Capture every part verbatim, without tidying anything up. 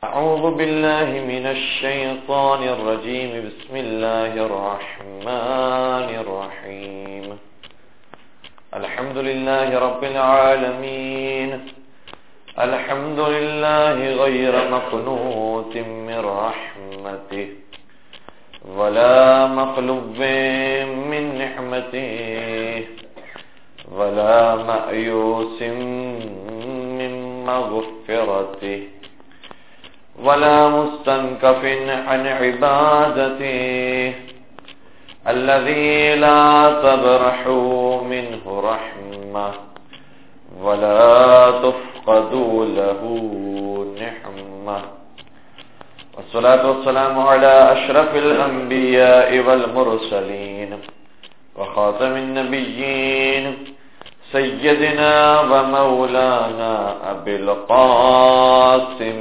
أعوذ بالله من الشيطان الرجيم. بسم الله الرحمن الرحيم. الحمد لله رب العالمين. الحمد لله غير مقنوط من رحمته ولا مقلوب من نعمته ولا مأيوس من مغفرته ولا مستنكف عن عبادته الذي لا تبرح منه رحمة ولا تفقد له نعمة. والصلاة والسلام على أشرف الأنبياء والمرسلين وخاتم النبيين سيدنا ومولانا أبي القاسم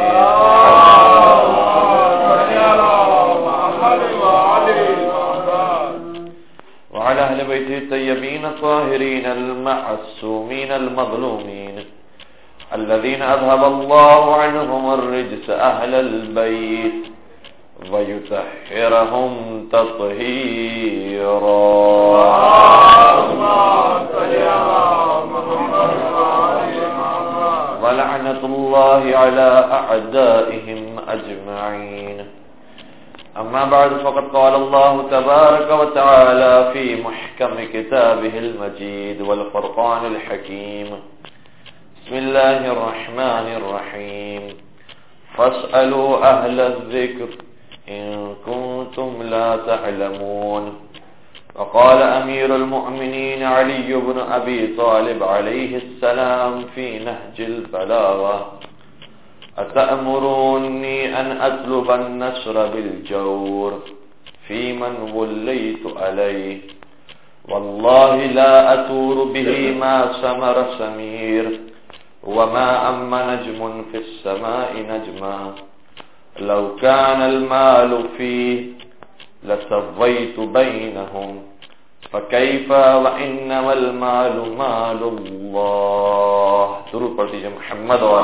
وعلى أهل بيته الطيبين الطاهرين المعصومين المظلومين الذين أذهب الله عنهم الرجس أهل البيت ويطهرهم تطهيرا. ولعنة الله على أعدائهم أجمعين. أما بعد فقد قال الله تبارك وتعالى في محكم كتابه المجيد والفرقان الحكيم. بسم الله الرحمن الرحيم. فاسألوا أهل الذكر إن كنتم لا تعلمون. وقال أمير المؤمنين علي بن أبي طالب عليه السلام في نهج البلاغة: أتأمروني أن أطلب النصر بالجور في من وليت عليه والله لا أتور به ما سمر سمير وما أم نجم في السماء نجما لو كان المال فيه لسويت بينهم فكيف وإنما المال مال الله. درود پڑھ دیجئے محمد و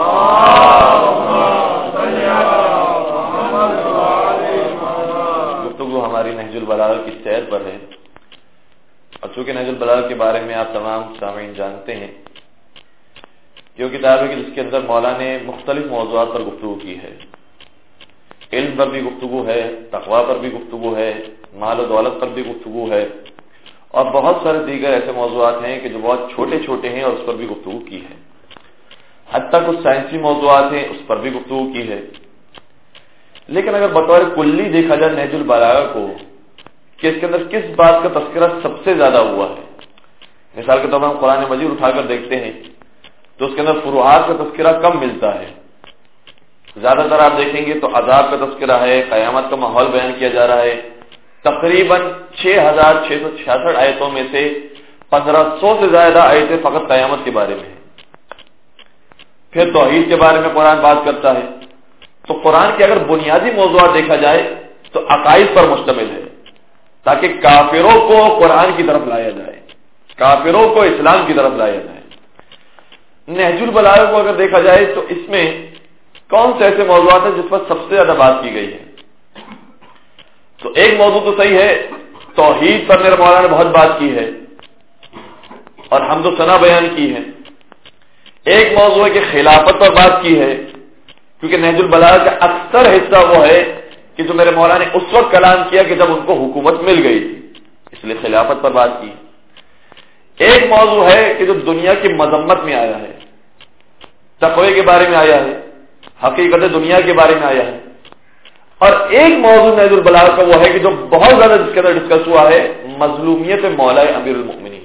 گفتگو ہماری نہج البلاغہ کی سیر پر ہے، اور چونکہ نہج البلاغہ کے بارے میں آپ تمام سامعین جانتے ہیں کہ وہ کتاب ہے کہ جس کے اندر مولا نے مختلف موضوعات پر گفتگو کی ہے. علم پر بھی گفتگو ہے، تقویٰ پر بھی گفتگو ہے، مال و دولت پر بھی گفتگو ہے، اور بہت سارے دیگر ایسے موضوعات ہیں کہ جو بہت چھوٹے چھوٹے ہیں اور اس پر بھی گفتگو کی ہے. حتیٰ کچھ سائنسی موضوعات ہیں اس پر بھی گفتگو کی ہے. لیکن اگر بطور کلی دیکھا جائے نہج البلاغہ کو کہ اس کے اندر کس بات کا تذکرہ سب سے زیادہ ہوا ہے، مثال کے طور پر ہم قرآن مجید اٹھا کر دیکھتے ہیں تو اس کے اندر فروعات کا تذکرہ کم ملتا ہے. زیادہ تر آپ دیکھیں گے تو عذاب کا تذکرہ ہے، قیامت کا ماحول بیان کیا جا رہا ہے. تقریباً چھ ہزار چھ سو چھیاسٹھ آیتوں میں سے پندرہ سو سے زیادہ آیتیں فقط قیامت کے بارے میں ہیں. پھر توحید کے بارے میں قرآن بات کرتا ہے. تو قرآن کے اگر بنیادی موضوعات دیکھا جائے تو عقائد پر مشتمل ہے، تاکہ کافروں کو قرآن کی طرف لایا جائے، کافروں کو اسلام کی طرف لایا جائے. نہج البلاغہ کو اگر دیکھا جائے تو اس میں کون سے ایسے موضوعات ہیں جس پر سب سے زیادہ بات کی گئی ہے؟ تو ایک موضوع تو صحیح ہے، توحید پر میرے مولانا نے بہت بات کی ہے اور حمد و ثنا بیان کی ہے. ایک موضوع ہے کہ خلافت پر بات کی ہے، کیونکہ نہج البلاغہ کا اکثر حصہ وہ ہے کہ جو میرے مولانا نے اس وقت کلام کیا کہ جب ان کو حکومت مل گئی تھی، اس لیے خلافت پر بات کی. ایک موضوع ہے کہ جو دنیا کی مذمت میں آیا ہے، تقوی کے بارے میں آیا ہے، حقیقت دنیا کے بارے میں آیا ہے. اور ایک موضوع نہج البلاغہ کا وہ ہے کہ جو بہت زیادہ جس کے اندر ڈسکس ہوا ہے، مظلومیت مولا امیر المؤمنین.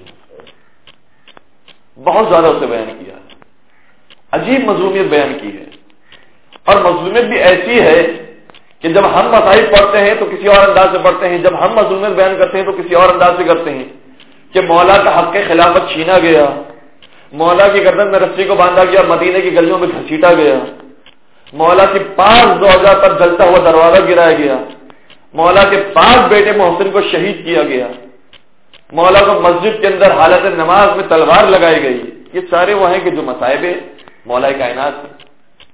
بہت زیادہ اسے بیان کیا، عجیب مظلومیت بیان کی ہے. اور مظلومیت بھی ایسی ہے کہ جب ہم مسائل پڑھتے ہیں تو کسی اور انداز سے پڑھتے ہیں، جب ہم مظلومیت بیان کرتے ہیں تو کسی اور انداز سے کرتے ہیں کہ مولا کا حق خلافت چھینا گیا، مولا کی گردن میں رسی کو باندھا گیا، مدینے کی گلیوں میں گھسیٹا گیا، مولا کی پانچ زوجہ پر جلتا ہوا دروازہ گرایا گیا، مولا کے پانچ بیٹے محسن کو شہید کیا گیا، مولا کو مسجد کے اندر حالت نماز میں تلوار لگائی گئی. یہ سارے وہ ہیں کہ جو مصائب مولا کائنات ہیں.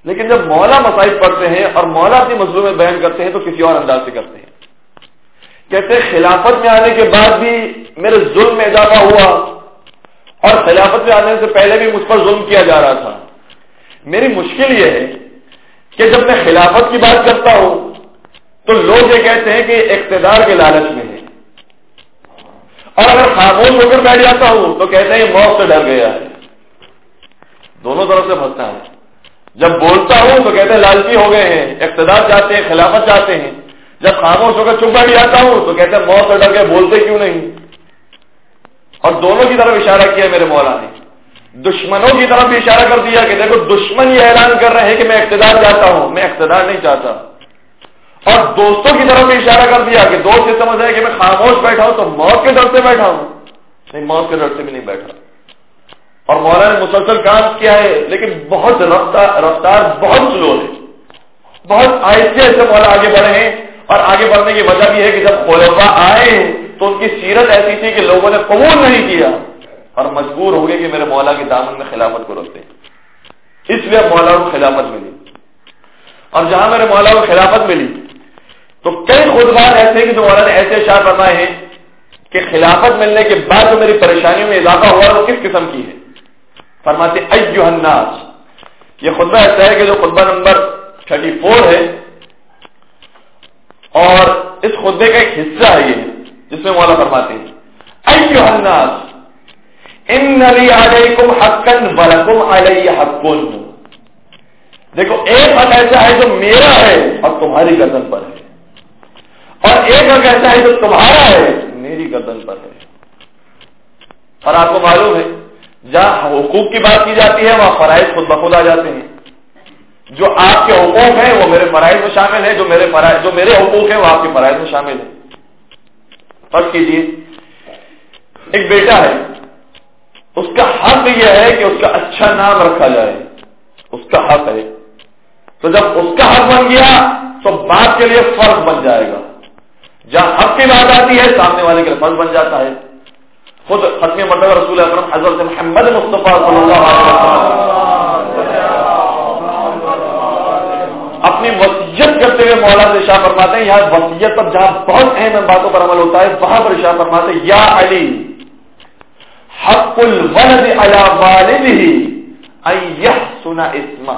لیکن جب مولا مصائب پڑھتے ہیں اور مولا اپنی مظلوم بیان کرتے ہیں تو کسی اور انداز سے کرتے ہیں. کہتے ہیں خلافت میں آنے کے بعد بھی میرے ظلم میں اضافہ ہوا اور خلافت میں آنے سے پہلے بھی مجھ پر ظلم کیا جا رہا تھا. میری مشکل یہ ہے کہ جب میں خلافت کی بات کرتا ہوں تو لوگ یہ کہتے ہیں کہ اقتدار کے لالچ میں ہے، اور اگر خاموش ہو کر بیٹھ جاتا ہوں تو کہتے ہیں موت سے ڈر گیا ہے. دونوں طرف سے پھنستا ہے. جب بولتا ہوں تو کہتے ہیں لالچی ہو گئے ہیں، اقتدار چاہتے ہیں، خلافت چاہتے ہیں. جب خاموش ہو کر چپ بیٹھ جاتا ہوں تو کہتے ہیں موت سے ڈر کے بولتے کیوں نہیں. اور دونوں کی طرف اشارہ کیا میرے مولا نے. دشمنوں کی طرف بھی اشارہ کر دیا کہ دیکھو دشمن یہ اعلان کر رہے ہیں کہ میں اقتدار چاہتا ہوں، میں اقتدار نہیں چاہتا. اور دوستوں کی طرف بھی اشارہ کر دیا کہ دوست یہ سمجھ رہے کہ میں خاموش بیٹھا ہوں تو موت کے ڈر سے بیٹھا ہوں. نہیں، موت کے ڈر سے بھی نہیں بیٹھا. اور مولا نے مسلسل کام کیا ہے لیکن بہت رفتار رفتار بہت سلو ہے، بہت آہستہ سے مولا آگے بڑھے ہیں. اور آگے بڑھنے کی وجہ بھی ہے کہ جب خلفاء آئے تو ان کی سیرت ایسی تھی کہ لوگوں نے قبول نہیں کیا اور مجبور ہو گئے کہ میرے مولا کے دامن میں خلافت کو رکھتے. اس لیے مولا کو خلافت ملی. اور جہاں میرے مولا کو خلافت ملی تو کئی خطبات ایسے کہ جو مولا نے ایسے اشار فرمائے ہیں کہ خلافت ملنے کے بعد جو میری پریشانیوں میں اضافہ ہوا وہ کس قسم کی ہے. فرماتے ایھا الناس، یہ خطبہ ایسا ہے کہ جو خطبہ نمبر چھ چار ہے اور اس خطبے کا ایک حصہ ہے یہ جس میں مولا فرماتے ہیں ایھا الناس ان لی علیکم حقا ولکم علی حق. دیکھو ایک حق ایسا ہے جو میرا ہے اور تمہاری گردن پر ہے، اور ایک حق ایسا ہے جو تمہارا ہے میری گردن پر ہے. اور آپ کو معلوم ہے جہاں حقوق کی بات کی جاتی ہے وہاں فرائض خود بخود آ جاتے ہیں. جو آپ کے حقوق ہیں وہ میرے فرائض میں شامل ہیں، جو میرے فرائض جو میرے حقوق ہیں وہ آپ کے فرائض میں شامل ہیں. فرض کیجیے ایک بیٹا ہے، اس کا حق یہ ہے کہ اس کا اچھا نام رکھا جائے، اس کا حق ہے. تو جب اس کا حق بن گیا تو باپ کے لیے فرض بن جائے گا. جہاں حق کی بات آتی ہے سامنے والے کے لیے فرض بن جاتا ہے. خود ختم مرتبہ رسول اکرم حضرت محمد مصطفیٰ صلی اللہ علیہ وسلم اپنی وصیت کرتے ہوئے مولا سے ارشاد فرماتے ہیں، یہاں وصیت پر جہاں بہت اہم باتوں پر عمل ہوتا ہے وہاں پر ارشاد فرماتے ہیں یا علی حق الولد علی والدہ ان یحسن اسمہ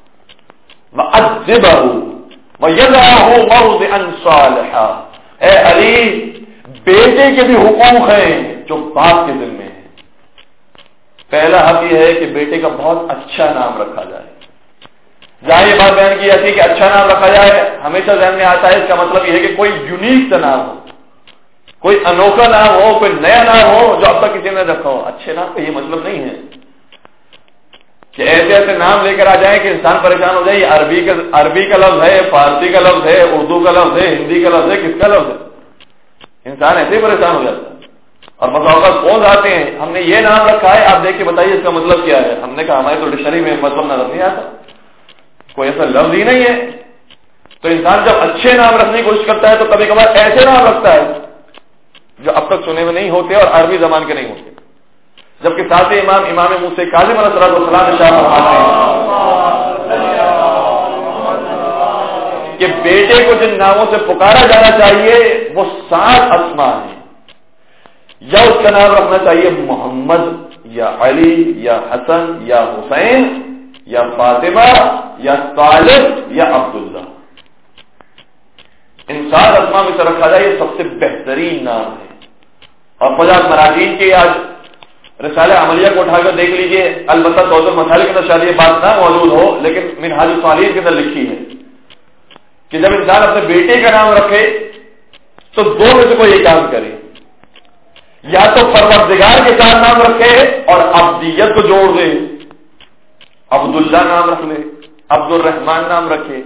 وأدبہ ویضعہ موضعا صالحا. اے علی بیٹے کے بھی حقوق ہیں جو باپ کے ذمہ ہیں. پہلا حق یہ ہے کہ بیٹے کا بہت اچھا نام رکھا جائے. جہاں یہ بات بیان کی جاتی ہے کہ اچھا نام رکھا جائے ہمیشہ ذہن میں آتا ہے اس کا مطلب یہ ہے کہ کوئی یونیک سا نام ہو، کوئی انوکھا نام ہو، کوئی نیا نام ہو جو اب تک کسی نے رکھا ہو. اچھے نام کا یہ مطلب نہیں ہے کہ ایسے ایسے نام لے کر آ جائیں کہ انسان پریشان ہو جائے. یہ عربی کا عربی کا لفظ ہے، فارسی کا لفظ ہے، اردو کا لفظ ہے، ہندی کا لفظ ہے، کس کا لفظ ہے. انسان ایسے ہی پریشان ہو جاتا ہے. اور بس اوقات فون آتے ہیں ہم نے یہ نام رکھا ہے آپ دیکھ کے بتائیے اس کا مطلب کیا ہے. ہم نے کہا ہمارے تو ڈکشنری میں مطلب نظر نہیں آتا، کوئی ایسا لفظ ہی نہیں ہے. تو انسان جب اچھے نام رکھنے کی کوشش کرتا ہے تو کبھی کبھار ایسے نام رکھتا ہے جو اب تک سنے میں نہیں ہوتے اور عربی زبان کے نہیں ہوتے. جبکہ ساتھ امام امام موسیٰ کاظم علیہ السلام نے شاہ فرماتے ہیں کہ بیٹے کو جن ناموں سے پکارا جانا چاہیے وہ سات اسماء ہیں. یا اس کا نام رکھنا چاہیے محمد یا علی یا حسن یا حسین یا فاطمہ یا طالب یا عبداللہ. ان سات اسماء میں سے رکھا جائے یہ سب سے بہترین نام ہے. اور فضاد مراجین کے آج رسالہ عملیہ کو اٹھا کر دیکھ لیجئے. البتہ سوز المسالک کے اندر شاید یہ بات نہ موجود ہو لیکن منہاج الصالحین کے اندر لکھی ہے کہ جب انسان اپنے بیٹے کا نام رکھے تو دو میں سے کوئی ایک کام کرے، یا تو پروردگار کے ساتھ نام رکھے اور عبدیت کو جوڑ دے، عبداللہ نام رکھ لے، عبد الرحمان نام رکھے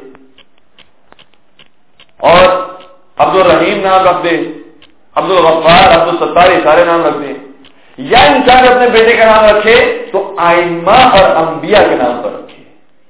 اور عبد الرحیم نام رکھ دے، عبد الغفار، عبد الستار یہ سارے نام رکھ دیں. یا انسان اپنے بیٹے کا نام رکھے تو ائمہ اور انبیاء کے نام پر رکھے.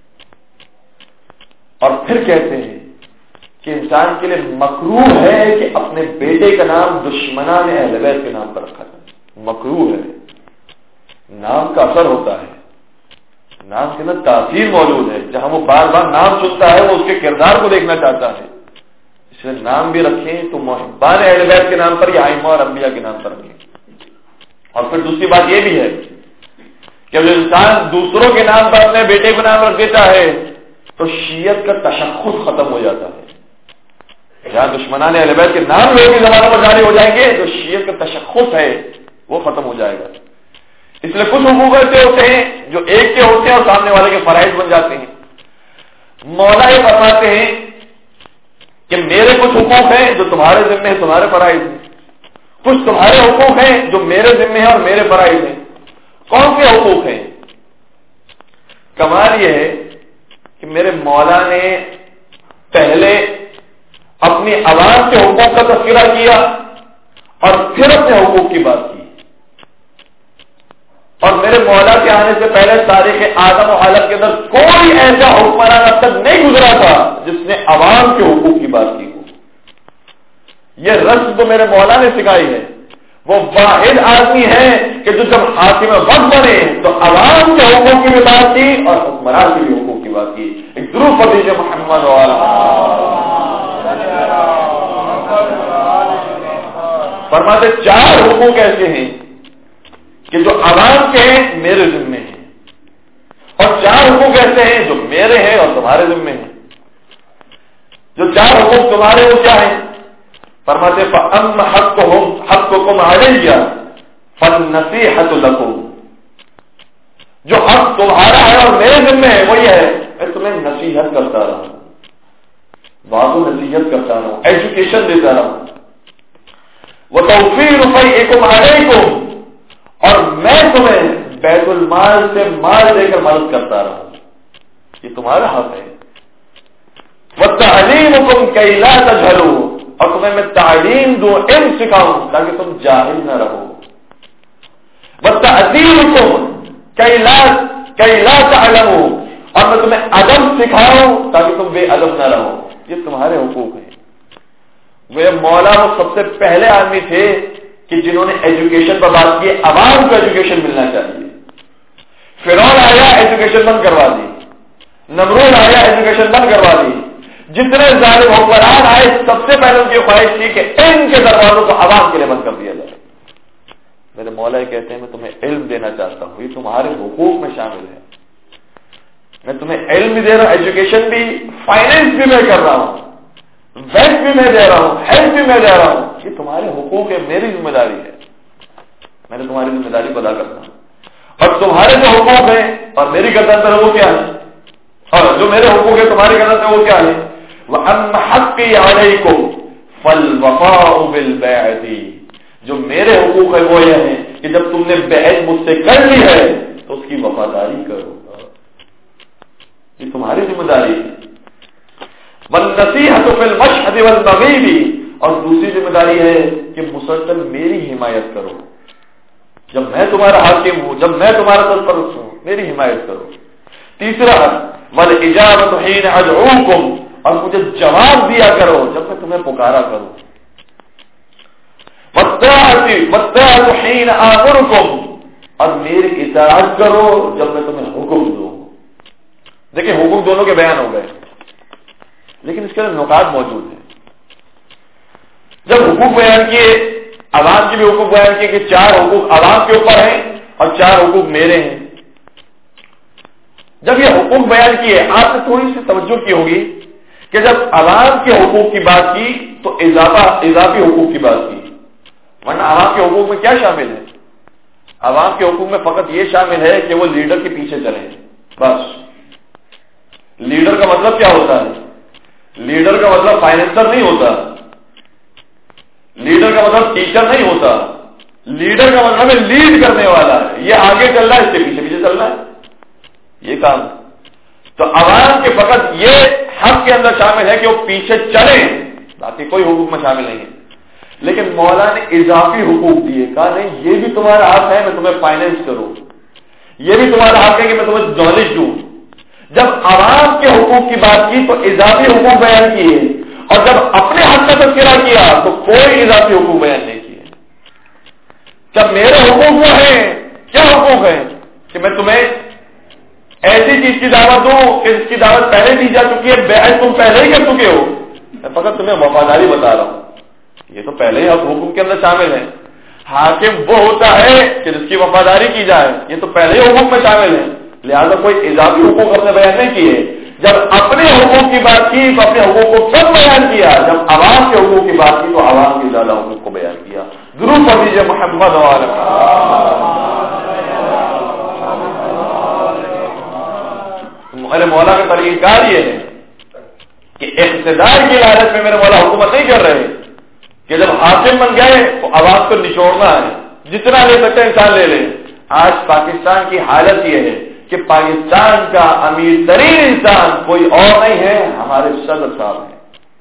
اور پھر کہتے ہیں کہ انسان کے لیے مکروہ ہے کہ اپنے بیٹے کا نام دشمنان اہل بیت کے نام پر رکھا جائے. مکروہ ہے. نام کا اثر ہوتا ہے، نام کے اندر تاثیر موجود ہے. جہاں وہ بار بار نام سنتا ہے وہ اس کے کردار کو دیکھنا چاہتا ہے. اس لیے نام بھی رکھیں تو محبان اہل بیت کے نام پر یا ائمہ اور انبیاء کے نام پر رکھیں. اور پھر دوسری بات یہ بھی ہے کہ جو انسان دوسروں کے نام پر اپنے بیٹے کو نام رکھ دیتا ہے تو شیعت کا تشخص ختم ہو جاتا ہے. جہاں دشمنان اہل بیت کے نام لوگوں کی زبانوں پر جاری ہو جائیں گے تو شیعت کا تشخص ہے وہ ختم ہو جائے گا. اس لیے کچھ حقوق ایسے ہوتے ہیں جو ایک کے ہوتے ہیں اور سامنے والے کے فرائض بن جاتے ہیں. مولا یہ فرماتے ہیں کہ میرے کچھ حقوق ہیں جو تمہارے ذمہ ہیں, تمہارے فرائض ہیں. کچھ تمہارے حقوق ہیں جو میرے ذمہ ہیں اور میرے فرائض ہیں. کون سے حقوق ہیں؟ کمال یہ ہے کہ میرے مولا نے پہلے اپنی عوام کے حقوق کا تذکرہ کیا اور پھر اپنے حقوق کی بات کی. اور میرے مولا کے آنے سے پہلے تاریخ آدم و حالت کے اندر کوئی ایسا حکمران اب تک نہیں گزرا تھا جس نے عوام کے حقوق کی بات کی ہو. یہ رسم تو میرے مولا نے سکھائی ہے. وہ واحد آدمی ہے کہ جو جب حاکم وقت بنے تو عوام کے حقوق کی بھی بات کی اور حکمران کے بھی حقوق کی بات کی. ایک ضرور پڑھ محمد والا فرماتے چار حقوق ایسے ہیں کہ جو عوام کے ہیں میرے ذمے ہیں, اور چار حقوق ایسے ہیں جو میرے ہیں اور تمہارے ذمے ہیں. جو چار حقوق تمہارے وہ کیا ہیں؟ فرماتے فَأَمَّ حَقُّهُمْ حَقُّكُمْ عَلَيَّ فَالنَّصِيحَةُ لَكُمْ. جو حق تمہارا ہے اور میرے ذمے ہے وہ یہ ہے میں تمہیں نصیحت کرتا رہا ہوں, واضح نصیحت کرتا رہا ہوں, ایجوکیشن دیتا رہا ہوں. وَتَوْفِيرُ فَيْئِكُمْ عَلَيْكُمْ, اور میں تمہیں بیت المال سے مال دے کر مدد کرتا رہا ہوں. یہ تمہارا حق ہے. وَتَعْلِيمُكُمْ كَيْ لَا تَجْهَلُوا, اور تمہیں میں تعلیم دوں, علم سکھاؤں تاکہ تم جاہل نہ رہو. وَتَعْذِيرُكُمْ كَيْ لَا كَيْ لَا تَعْلَمُوا, اور میں تمہیں ادب سکھاؤں تاکہ تم بے ادب نہ رہو. یہ تمہارے حقوق ہیں. وہ مولا وہ سب سے پہلے آدمی تھے کہ جنہوں نے ایجوکیشن پر بات کی. عوام کو ایجوکیشن ملنا چاہیے. فرعون آیا ایجوکیشن بند کروا دی, نمرود آیا ایجوکیشن بند کروا دی. جتنے ظالم حکمران آئے سب سے پہلے ان کی خواہش تھی کہ ان کے دروازوں کو عوام کے لیے بند کر دیا جائے. میرے مولا کہتے ہیں میں تمہیں علم دینا چاہتا ہوں, یہ تمہارے حقوق میں شامل ہے. میں تمہیں علم بھی دے رہا ہوں, ایجوکیشن بھی, فائنینس بھی میں کر رہا ہوں, ویلتھ بھی میں دے رہا ہوں, ہیلتھ بھی میں دے رہا ہوں. یہ تمہارے حقوق ہے, میری ذمہ داری ہے. میں نے تمہاری ذمہ داری کو ادا کرتا ہوں. اور تمہارے جو حقوق ہیں اور میری گردن پر وہ کیا ہے, اور جو میرے حقوق ہے تمہاری گردن پر وہ کیا ہے. وَأَمَّ حَقِّي عَلَيْكُمْ فَالْوَفَاءُ بِالْبَيْعَةِ, جو میرے حقوق ہے وہ یہ ہیں کہ جب تم نے بیعت مجھ سے کر لی ہے تو اس کی وفاداری کرو. یہ تمہاری ذمہ داری ہے. وَالنَّصِيحَةُ فِي الْمَشْهَدِ وَالْمَغِيبِ, اور دوسری ذمہ داری ہے کہ مسلسل میری حمایت کرو. جب میں تمہارا حاکم ہوں, جب میں تمہارا سرپرست ہوں, میری حمایت کرو. تیسرا وَالْإِجَابَةُ حِينَ أَدْعُوكُمْ, اور مجھے جواب دیا کرو جب میں تمہیں پکارا کروں. وَالطَّاعَةُ حِينَ آمُرُكُمْ, اور میری اطاعت کرو جب میں تمہیں حکم دوں. دیکھیں حکم دونوں کے بیان ہو گئے, لیکن اس کے اندر نکات موجود ہیں. جب حقوق بیان کیے, عوام کے بھی حقوق بیان کیے کہ چار حقوق عوام کے اوپر ہیں اور چار حقوق میرے ہیں. جب یہ حقوق بیان کیے, آپ نے تھوڑی سی توجہ کی ہوگی کہ جب عوام کے حقوق کی بات کی تو اضافہ اضافی حقوق کی بات کی, ورنہ عوام کے حقوق میں کیا شامل ہے؟ عوام کے حقوق میں فقط یہ شامل ہے کہ وہ لیڈر کے پیچھے چلیں بس. لیڈر کا مطلب کیا ہوتا ہے؟ لیڈر کا مطلب فائنینسر نہیں ہوتا, لیڈر کا مطلب ٹیچر نہیں ہوتا, لیڈر کا مطلب ہے لیڈ کرنے والا ہے. یہ آگے چل رہا ہے, اس کے پیچھے پیچھے چل رہا ہے, یہ کام. تو عوام کے فقط یہ حق کے اندر شامل ہے کہ وہ پیچھے چلیں, باقی کوئی حقوق میں شامل نہیں ہے. لیکن مولا نے اضافی حقوق دیے, کہا نہیں یہ بھی تمہارا حق ہے میں تمہیں فائنینس کروں, یہ بھی تمہارا حق ہے کہ میں تمہیں نالج دوں. جب عوام کے حقوق کی بات کی تو اضافی حقوق بیان کیے, اور جب اپنے حق کا تذکرہ کیا تو کوئی اضافی حقوق بیان نہیں کیے. جب میرے حقوق وہ ہیں, کیا حقوق ہیں کہ میں تمہیں ایسی چیز کی دعوت دوں کہ جس کی دعوت پہلے دی جا چکی ہے، بیعت تم پہلے ہی کر چکے ہو، میں فقط تمہیں وفاداری بتا رہا ہوں، یہ تو پہلے ہی حکم کے اندر شامل ہے۔ حاکم وہ ہوتا ہے کہ جس کی وفاداری کی جائے، یہ تو پہلے ہی حکم میں شامل ہے، لہذا کوئی اضافی حقوق اپنے بیان نہیں کیے۔ جب اپنے حقوق کی بات کی تو اپنے حقوق کو کم بیان کیا، جب عوام کے حقوق کی بات کی تو عوام کے زیادہ حقوق کو بیان کیا۔ درود پڑھ دیجیے محمد وعلی میرے مولا کا طریقہ کار یہ ہے کہ اقتدار کی لالچ میں میرے مولا حکومت نہیں کر رہے کہ جب حاکم بن گئے تو عوام کو نچوڑنا ہے، جتنا لے سکتے انسان لے لے۔ آج پاکستان کی حالت یہ ہے کہ پاکستان کا امیر ترین انسان کوئی اور نہیں ہے، ہمارے صدر صاحب ہیں۔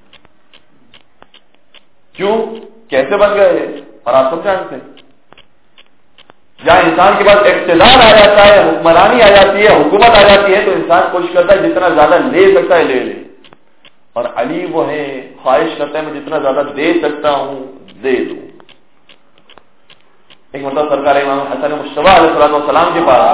کیوں؟ کیسے بن گئے؟ اور آپ سب جانتے ہیں، جہاں انسان کے پاس اقتدار آ جاتا ہے، حکمرانی آ جاتی ہے، حکومت آ جاتی ہے، تو انسان کوشش کرتا ہے جتنا زیادہ لے سکتا ہے لے لے، اور علی وہ ہے خواہش کرتا ہے میں جتنا زیادہ دے سکتا ہوں دے دوں۔ ایک مرتبہ سرکار امام حسن مصطفیٰ علیہ السلام کے پاس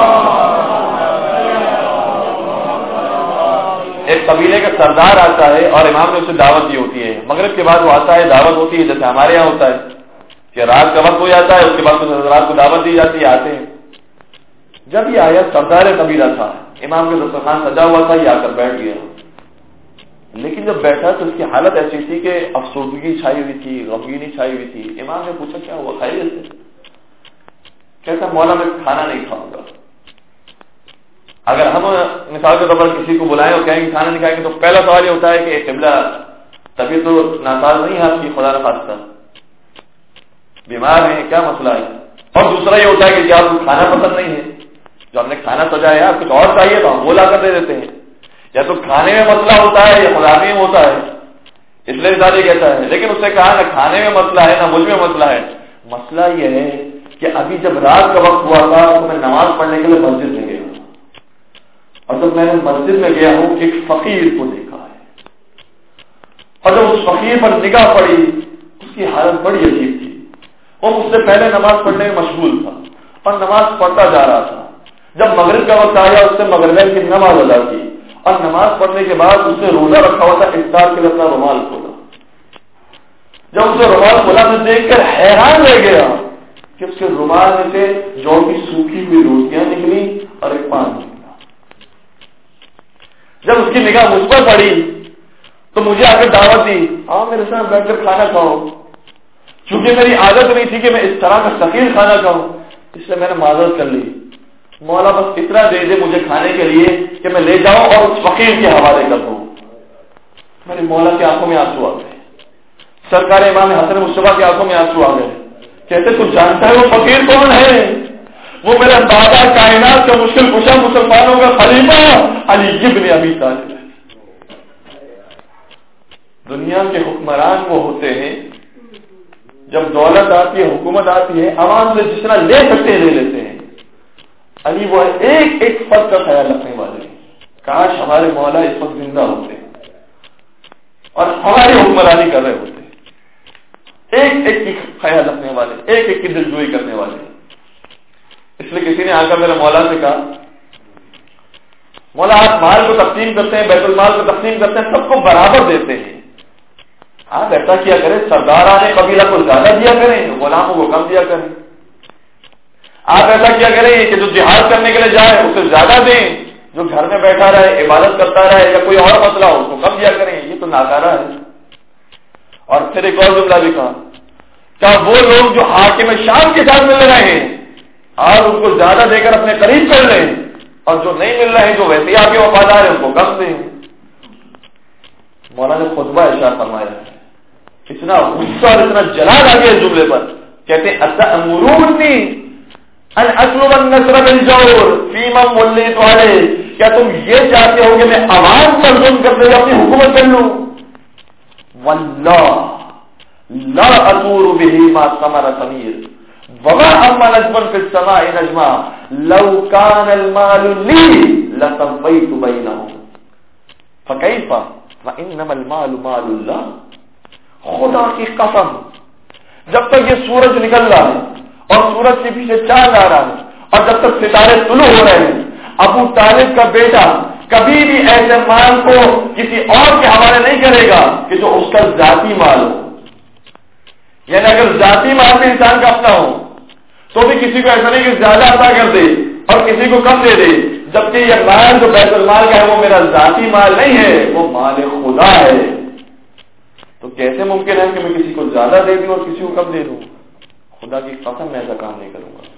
ایک قبیلے کا سردار آتا ہے اور امام نے اسے دعوت دی ہوتی ہے، مغرب کے بعد وہ آتا ہے، دعوت ہوتی ہے جیسے ہمارے یہاں ہوتا ہے کہ رات کا وقت ہو جاتا ہے، اس کے بعد رات کو دعوت دی جاتی ہے، آتے ہیں۔ جب یہ آیا سردار قبیلہ تھا، امام کے دسترخوان سجا ہوا تھا، یہ آ کر بیٹھ گیا، لیکن جب بیٹھا تو اس کی حالت ایسی تھی کہ افسردگی چھائی ہوئی تھی، غمگینی چھائی ہوئی تھی۔ امام نے پوچھا کیا ہوا، خیریت سے؟ کہتا مولا میں کھانا نہیں کھاؤں گا۔ اگر ہم مثال کے طور پر کسی کو بلائیں اور کہیں کہ کھانا نہیں کھائیں گے تو پہلا سوال یہ ہوتا ہے کہ قبلہ طبیعت تو ناساز نہیں ہے آپ کی، خدا نخواستہ بیمار ہیں، کیا مسئلہ ہے؟ اور دوسرا یہ ہوتا ہے کہ کیا آپ کو کھانا پسند نہیں ہے؟ جو ہم نے کھانا سجایا کچھ اور چاہیے تو ہم وہ لا کر دے دیتے ہیں۔ یا تو کھانے میں مسئلہ ہوتا ہے یا خدا میں ہوتا ہے، اس لیے زیادہ کہتا ہے۔ لیکن اس نے کہا نہ کھانے میں مسئلہ ہے نہ مجھ میں مسئلہ ہے، مسئلہ یہ ہے کہ ابھی جب رات کا وقت ہوا تھا تو میں نماز پڑھنے کے لیے مسجد میں گیا، اور جب میں نے مسجد میں گیا ہوں ایک فقیر کو دیکھا ہے، اور جب اس فقیر پر نگاہ پڑی اس کی حالت بڑی عجیب تھی، وہ مجھ سے پہلے نماز پڑھنے میں مشغول تھا اور نماز پڑھتا جا رہا تھا۔ جب مغرب کا وقت آیا اس سے مغرب کی نماز ادا کی، اور نماز پڑھنے کے بعد اس نے روزہ رکھا ہوا تھا، افطار کے لیے اپنا رومال کھولا۔ جب اسے رومال کھولا تو دیکھ کر حیران رہ گیا کہ اس کے رومال میں سے جو کی سوکھی ہوئی روٹیاں نکلی اور ایک پان نکلا۔ جب اس کی نگاہ مجھ پر پڑی تو مجھے آ کر دعوت دی، آؤ میرے ساتھ بیٹھ کر کھانا کھاؤ۔ چونکہ میری عادت نہیں تھی کہ میں اس طرح کا ثقیل کھانا کھاؤں، اس لیے میں نے معذرت کر لی، مولا بس اتنا دے دے مجھے کھانے کے لیے کہ میں لے جاؤں اور اس فقیر کے حوالے کر دوں۔ میرے مولا کی آنکھوں میں آنسو آ گئے، سرکار امام حسن مصطفیٰ کی آنکھوں میں آنسو آ گئے۔ کہتے تو جانتا ہے وہ فقیر کون ہے؟ وہ میرا دادا کائنات کا مشکل کشا مسلمانوں کا خلیفہ علی ابن ابی طالب ہے۔ دنیا کے حکمران وہ ہوتے ہیں جب دولت آتی ہے، حکومت آتی ہے، عوام سے جتنا لے سکتے ہیں لے لیتے ہیں۔ علی وہ ایک ایک فرد کا خیال رکھنے والے، کاش ہمارے مولا اس وقت زندہ ہوتے اور ہماری حکمرانی کر رہے ہوتے، ایک ایک کی خیال رکھنے والے، ایک ایک کی دلجوئی کرنے والے۔ اس لیے کسی نے آ کر میرے مولا سے کہا مولا آپ مال کو تقسیم کرتے ہیں، بیت المال کو تقسیم کرتے ہیں، سب کو برابر دیتے ہیں، آپ ایسا کیا کریں سرداران قبیلہ کو زیادہ دیا کریں، غلاموں کو کم دیا کریں۔ آپ ایسا کیا کریں کہ جو جہاد کرنے کے لیے جائے اسے زیادہ دیں، جو گھر میں بیٹھا رہے عبادت کرتا رہے یا کوئی اور مسئلہ ہو اس کو کم دیا کریں، یہ تو ناکارہ ہے۔ اور پھر ایک اور جملہ بھی کہا، کیا وہ لوگ جو حاکم شام کے ساتھ مل رہے ہیں آپ ان کو زیادہ دے کر اپنے قریب کر لیں، اور جو نہیں مل رہے ہیں جو ویسے ہی آپ کے وفادار ہیں ان کو کم دیں۔ مولانا نے خطبہ ارشاد فرمایا، اتنا غصہ اور اتنا جلال آ گیا اس جملے پر، کہتے ہیں اتأمرونی ان اطلب النصر بالجور فی من ولیت علیہ، کیا تم یہ چاہتے ہو کہ میں عوام پر ظلم کرتے ہوئے اپنی حکومت کر لوں؟ واللہ لا اطور به ما ثمر ثمیر وما اما نجما فی السماء نجما لو کان المال لی لسویت بینهم فکیف فانما المال مال اللہ۔ خدا کی قسم جب تک یہ سورج نکل رہا ہے اور سورج کے پیچھے چاند آ رہا ہے اور جب تک ستارے طلوع ہو رہے ہیں، ابو طالب کا بیٹا کبھی بھی ایسے مال کو کسی اور کے حوالے نہیں کرے گا کہ جو اس کا ذاتی مال ہو. یعنی اگر ذاتی مال بھی انسان کا اپنا ہو تو بھی کسی کو ایسا نہیں کہ زیادہ عطا کر دے اور کسی کو کم دے دے، جبکہ یہ مال جو بیت المال کا ہے وہ میرا ذاتی مال نہیں ہے، وہ مال خدا ہے. تو کیسے ممکن ہے کہ میں کسی کو زیادہ دے دوں اور کسی کو کم دے دوں؟ خدا کی قسم میں ایسا کام نہیں کروں گا.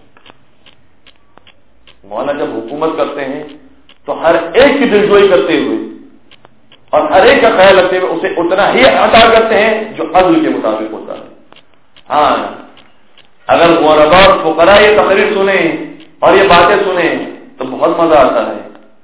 مولا جب حکومت کرتے ہیں تو ہر ایک کی دلجوئی کرتے ہوئے اور ہر ایک کا خیال رکھتے ہوئے اسے اتنا ہی عطا کرتے ہیں جو عدل کے مطابق ہوتا ہے. ہاں، اگر غرباء اور فقراء یہ تقریر سنیں اور یہ باتیں سنیں تو بہت مزہ آتا ہے،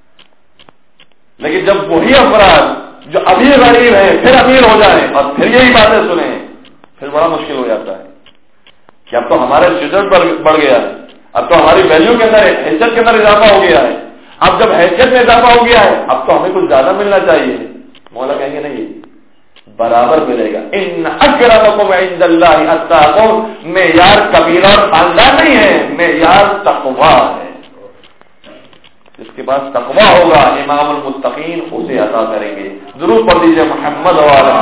لیکن جب وہی افراد جو ابھی غریب ہیں پھر امیر ہو جائیں اور پھر یہی باتیں سنیں پھر بڑا مشکل ہو جاتا ہے کہ اب تو ہمارا اسٹینڈرڈ بڑھ گیا ہے، اب تو ہماری ویلیو کے اندر حیثیت کے اندر اضافہ ہو گیا ہے. اب جب حیثیت میں اضافہ ہو گیا ہے اب تو ہمیں کچھ زیادہ ملنا چاہیے. مولا کہیں گے نہیں، برابر ملے گا. ان اکرمکم عند اللہ اتقاکم، معیار قبیلہ اور خاندان نہیں ہے، معیار تقویٰ ہے. جس کے پاس تقویٰ ہوگا امام المتقین اسے عطا کریں گے. ضرور پڑھ لیجیے محمد والا.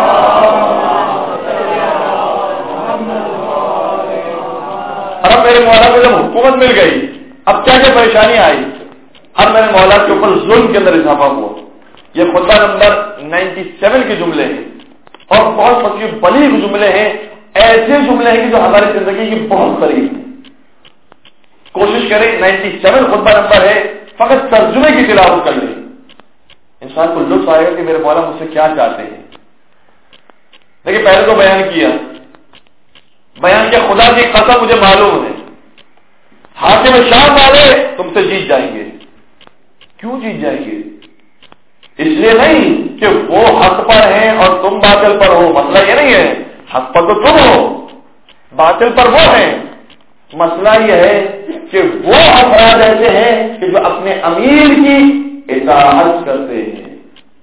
اور اب میرے مولا کو جب حکومت مل گئی اب کیا کیا پریشانی آئی؟ اب میرے مولا کے اوپر ظلم کے اندر اضافہ ہوا. یہ خطبہ نمبر سینتاسی کے جملے ہیں اور بہت فصیح بلیغ جملے ہیں، ایسے جملے ہیں کہ جو ہماری زندگی کی بہت قریب ہیں. کوشش کریں سینتاسی خطبہ نمبر ہے، فقط ترجمے کی تلاوت کر لیں، انسان کو لطف آئے گا کہ میرے مولا مجھ سے کیا چاہتے ہیں. لیکن پہلے تو بیان کیا بیان کیا خدا کی قسم مجھے معلوم ہے حاکم شام والے تم سے جیت جائیں گے. کیوں جیت جائیں گے؟ اس لیے نہیں کہ وہ حق پر ہیں اور تم باطل پر ہو، مسئلہ یہ نہیں ہے. حق پر تو تم ہو، باطل پر وہ ہیں. مسئلہ یہ ہے کہ وہ افراد ایسے ہیں کہ جو اپنے امیر کی اطاعت کرتے ہیں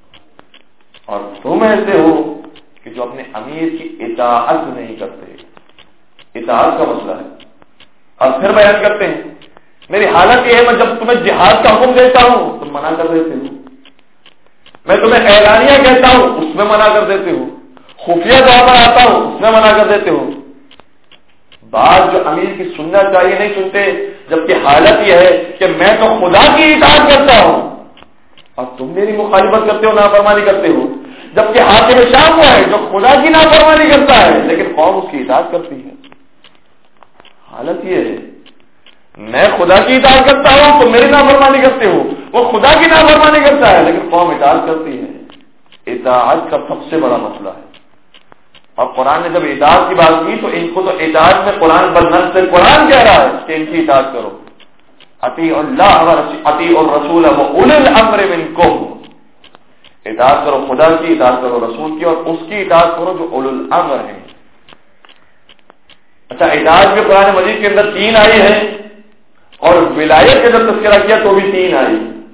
اور تم ایسے ہو کہ جو اپنے امیر کی اطاعت نہیں کرتے. اطاعت کا مسئلہ ہے. اور پھر بیان کرتے ہیں میری حالت یہ ہے میں جب تمہیں جہاد کا حکم دیتا ہوں تم منع کر دیتے ہو، میں تمہیں اعلانیہ کہتا ہوں اس میں منع کر دیتے ہو، خفیہ طور پر آتا ہوں اس میں منع کر دیتے ہو. بات جو امیر کی سننا چاہیے نہیں سنتے، جبکہ حالت یہ ہے کہ میں تو خدا کی اطاعت کرتا ہوں اور تم میری مخالفت کرتے ہو، نافرمانی کرتے ہو. جبکہ حاکم شام وہ ہے جو خدا کی نافرمانی کرتا ہے لیکن قوم اس کی اطاعت کرتی ہے. حالت یہ ہے میں خدا کی اطاعت کرتا ہوں تو میری نافرمانی کرتے ہو، وہ خدا کی نافرمانی کرتا ہے لیکن قوم اطاعت کرتی ہے. اطاعت کا سب سے بڑا مسئلہ ہے. اور قرآن نے جب اطاعت کی بات کی تو ان کو تو اطاعت میں قرآن بلند سے قرآن کہہ رہا ہے کہ ان کی اطاعت کرو. اطیعوا اللہ اطیعوا الرسول واولی الامر منکم، اطاعت کرو خدا کی، اطاعت کرو رسول کی، اور اس کی اطاعت کرو جو اولو الامر ہیں. اچھا، اطاعت بھی قرآن مجید کے اندر تین آئی ہے اور ولایت کا جب تذکرہ کیا تو بھی تین آئی.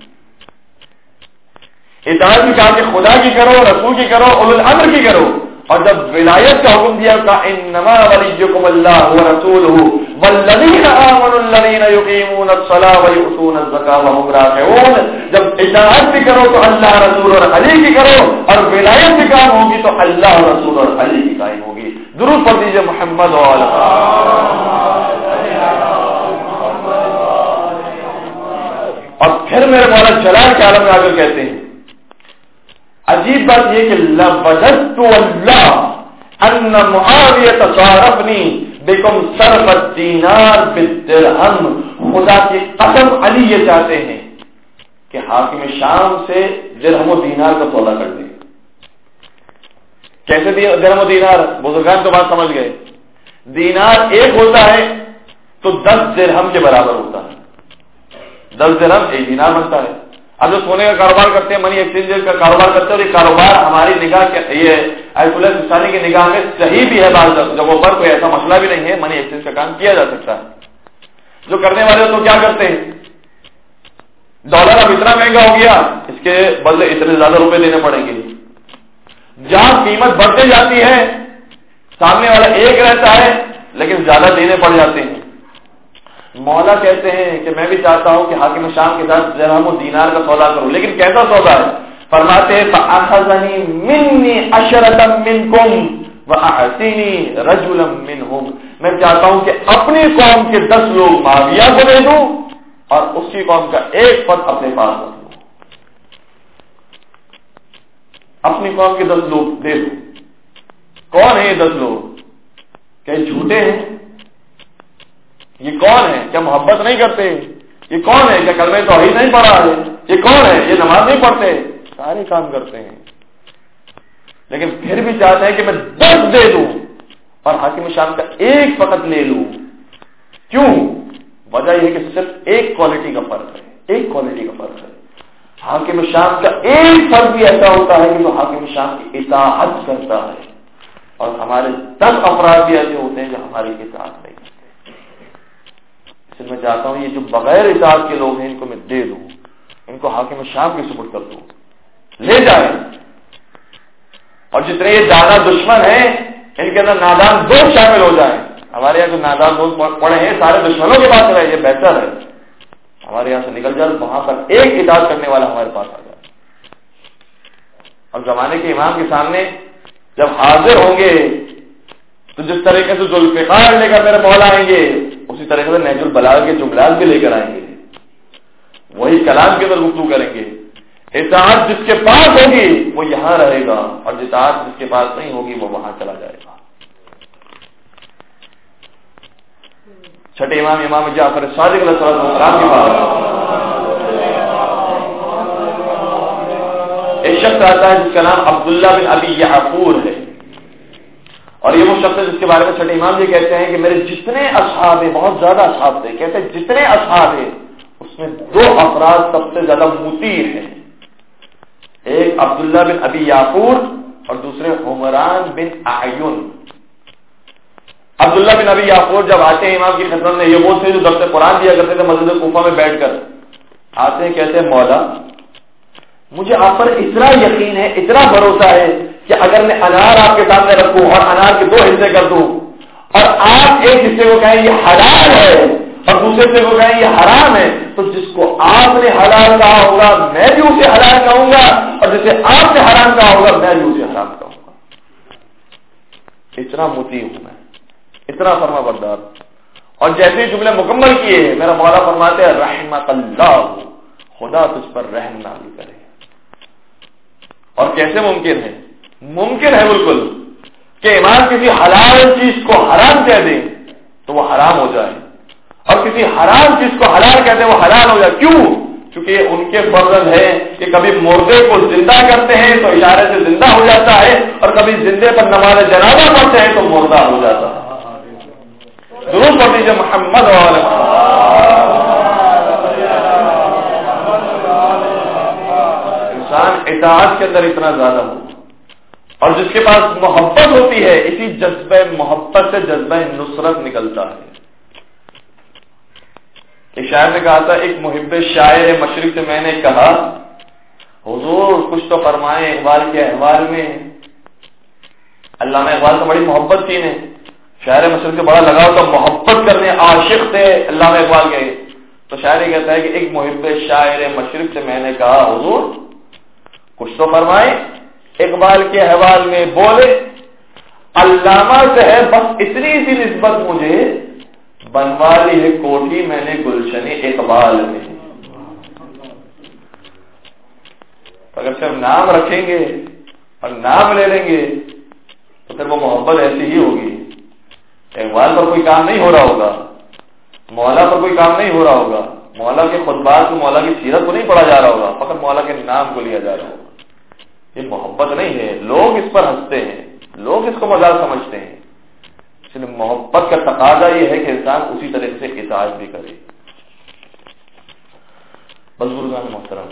اطاعت بھی کہا کہ خدا کی کرو، رسول کی کرو، اولو الامر کی کرو. اور جب ولایت کا حکم دیا کہ انما ولیکم اللہ ورسولہ والذین آمنوا الذین یقیمون الصلاۃ ویؤتون الزکاۃ وهم راکعون، جب اطاعت بھی کرو تو اللہ رسول اور علی کی کرو، اور ولایت بھی قائم ہوگی تو اللہ رسول اور علی کی قائم ہوگی. درود پڑھ دیجیے محمد وعلی اور پھر میرے مولا جلال کے عالم میں آ کر کہتے ہیں عجیب بات یہ کہ لَوَجَدْتُ وَاللَّهِ أَنَّ مُعَاوِيَةَ صَارَفْنِي بِكُمْ صَرْفَ الدِّينَارِ بِالدِّرْهَمِ. خدا کی قسم علی یہ چاہتے ہیں کہ حاکم شام سے درہم و دینار کا سودا کر دیں. کیسے درہم و دینار؟ بزرگان تو بات سمجھ گئے. دینار ایک ہوتا ہے تو دس درہم کے برابر ہوتا ہے. دس درہم ایک دینار بنتا ہے. اب جو سونے کا کاروبار کرتے ہیں، منی ایکسچینج کا کاروبار کرتے ہیں، اور یہ کاروبار ہماری نگاہ کے یہ آیت اللہ سستانی کی نگاہ میں صحیح بھی ہے، بعض جگہوں پر کوئی ایسا مسئلہ بھی نہیں ہے، منی ایکسچینج کا کام کیا جا سکتا ہے. جو کرنے والے تو کیا کرتے ہیں، ڈالر اب اتنا مہنگا ہو گیا اس کے بدلے اتنے زیادہ روپے دینے پڑیں گے. جہاں قیمت بڑھتے جاتی ہے سامنے والا ایک رہتا ہے لیکن زیادہ دینے پڑ جاتے ہیں. مولا کہتے ہیں کہ میں بھی چاہتا ہوں کہ حاکم شام کے ساتھ درہم و دینار کا سودا کروں، لیکن کیسا سودا ہے؟ فرماتے ہیں فَأَخَذَنِي مِنِّي عَشَرَةً مِّنكُمْ وَأَعْطِنِي رَجُلًا مِّنْهُمْ، میں چاہتا ہوں کہ اپنی قوم کے دس لوگ معاویہ کو دے دوں اور اس کی قوم کا ایک فرد اپنے پاس رکھ لوں، اپنی قوم کے دس لوگ دے دوں۔ کون ہے یہ دس لوگ؟ کیا جھوٹے ہیں؟ یہ کون ہے؟ کیا محبت نہیں کرتے؟ یہ کون ہے؟ کیا کلمہ توحید نہیں پڑھا ہے؟ یہ کون ہے؟ یہ نماز نہیں پڑھتے؟ سارے کام کرتے ہیں، لیکن پھر بھی چاہتے ہیں کہ میں دس دے دوں اور حاکم شام کا ایک فقط لے لوں۔ کیوں؟ وجہ یہ کہ صرف ایک کوالٹی کا فرق ہے، ایک کوالٹی کا فرق ہے۔ حاکم شام کا ایک فرق بھی ایسا ہوتا ہے کہ جو حاکم شام کی اطاعت کرتا ہے، اور ہمارے دس افراد بھی ایسے ہوتے ہیں جو ہماری اطاعت نہیں کرتے۔ اس لیے میں چاہتا ہوں یہ جو بغیر اطاعت کے لوگ ہیں ان کو میں دے دوں، ان کو حاکم شام کی سپرد کر دوں، لے جائیں۔ اور جتنے یہ زیادہ دشمن ہیں ان کے اندر نادان دوست شامل ہو جائیں۔ ہمارے یہاں جو نادان دوست پڑے ہیں سارے دشمنوں کے پاس رہے، یہ بہتر ہے۔ ہمارے یہاں سے نکل جائے، وہاں پر ایک اطاعت کرنے والا ہمارے پاس آ جائے۔ اور زمانے کے امام کے سامنے جب حاضر ہوں گے تو جس طریقے سے ذوالفقار لے کر میرے مولا آئیں گے، اسی طریقے سے نہج البلاغہ کے جملات بھی لے کر آئیں گے، وہی کلام کے اندر گفتگو کریں گے۔ اطاعت جس کے پاس ہوگی وہ یہاں رہے گا، اور اطاعت جس کے پاس نہیں ہوگی وہ وہاں چلا جائے گا۔ چھٹے امام امام جعفر صادق علیہ السلام کے پاس ایک شخص آتا ہے جس کا نام عبداللہ بن ابی یعفور ہے، اور یہ وہ شخص ہے جس کے بارے میں چھٹے امام یہ کہتے ہیں کہ میرے جتنے اصحاب ہیں، بہت زیادہ اصحاب تھے، کہتے ہیں جتنے اصحاب ہیں اس میں دو افراد سب سے زیادہ مطیع ہیں، ایک عبداللہ بن ابی یعفور اور دوسرے حمران بن اعین۔ عبداللہ بن ابی یعفور جب آتے ہیں امام کی خدمت میں، یہ وہ تھے جو درس قرآن دیا کرتے تھے مسجد کوفہ میں بیٹھ کر، آتے ہیں کہتے ہیں مولا مجھے آپ پر اتنا یقین ہے، اتنا بھروسہ ہے کہ اگر میں انار آپ کے سامنے رکھوں اور انار کے دو حصے کر دوں اور آپ ایک حصے کو کہیں یہ حلال ہے اور دوسرے حصے کو کہیں یہ حرام ہے، تو جس کو آپ نے حلال کہا ہوگا میں بھی اسے حلال کہوں گا، اور جسے آپ نے حرام کہا ہوگا میں بھی اسے حرام کہوں گا۔ اتنا مطیع ہوں میں، اتنا فرما بردار۔ اور جیسے ہی جملے مکمل کیے میرا مولا فرماتے ہیں رحمت اللہ، خدا تجھ پر رحم نازل کرے۔ اور کیسے ممکن ہے؟ ممکن ہے بالکل کہ امام کسی حلال چیز کو حرام کہہ دیں تو وہ حرام ہو جائے، اور کسی حرام چیز کو حلال کہہ دیں وہ حلال ہو جائے۔ کیوں؟ کیونکہ ان کے فرض ہے کہ کبھی مردے کو زندہ کرتے ہیں تو اشارے سے زندہ ہو جاتا ہے، اور کبھی زندے پر نماز جنازہ پڑھتے ہیں تو مردہ ہو جاتا ہے۔ درود پڑھ دیجیے محمد وعلی انسان اطاعت کے اندر اتنا زیادہ ہو، اور جس کے پاس محبت ہوتی ہے اسی جذبہ محبت سے جذبہ نصرت نکلتا ہے۔ ایک شاعر نے کہا تھا، ایک محب شاعر مشرق سے میں نے کہا حضور کچھ تو فرمائیں اقبال کے احوال میں۔ علامہ اقبال سے بڑی محبت کی نے، شاعر مشرق سے بڑا لگاؤ تو محبت کرنے عاشق تھے علامہ اقبال کے۔ تو شاعر یہ کہتا ہے کہ ایک محب شاعر مشرق سے میں نے کہا حضور کچھ تو فرمائیں اقبال کے احوال میں، بولے علامہ سے ہے بس اتنی سی نسبت مجھے، بنوا لی ہے کوٹھی میں نے گلشن اقبال میں۔ اگر صرف نام رکھیں گے اور نام لے لیں گے تو پھر وہ محبت ایسی ہی ہوگی۔ اقبال پر کوئی کام نہیں ہو رہا ہوگا، مولا پر کوئی کام نہیں ہو رہا ہوگا، مولا کے خطبات کو، مولا کی سیرت کو نہیں پڑھا جا رہا ہوگا، فقط مولا کے نام کو لیا جا رہا ہوگا۔ یہ محبت نہیں ہے، لوگ اس پر ہنستے ہیں، لوگ اس کو مذاق سمجھتے ہیں۔ اس لیے محبت کا تقاضا یہ ہے کہ انسان اسی طریقے سے اطاعت بھی کرے۔ بزرگان محترم،